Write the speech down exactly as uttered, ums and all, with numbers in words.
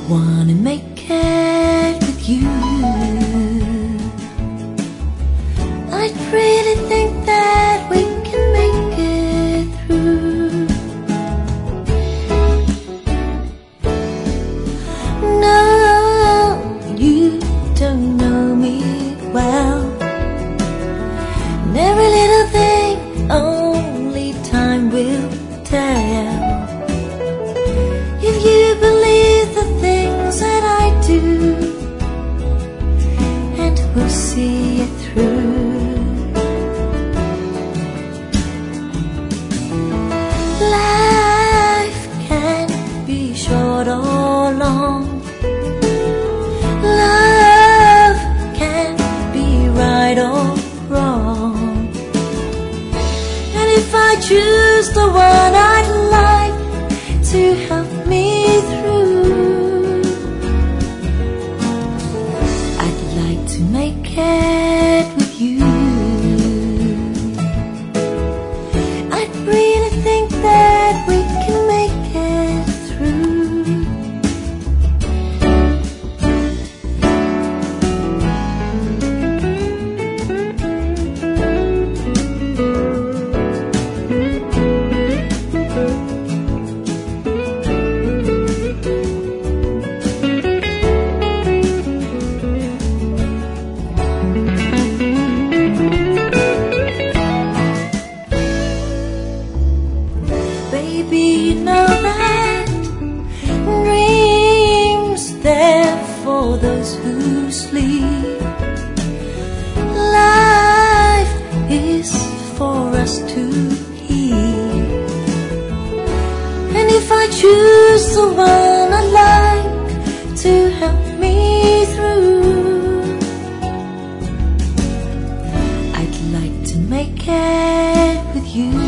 wanna make it with you. I really think that we can make it through. No, you don't know me well, and every little thing only time will tell. If you believe the things that I do, and we'll see it through. Life can be short or long. Love can be right or wrong. And if I choose the one I'd like to help me through, I'd like to make it with you. I really think that we can make it through. Baby, you know that dreams there for those who sleep. Life is for us to heal. And if I choose the one I like to help me through, I'd like to make it with you.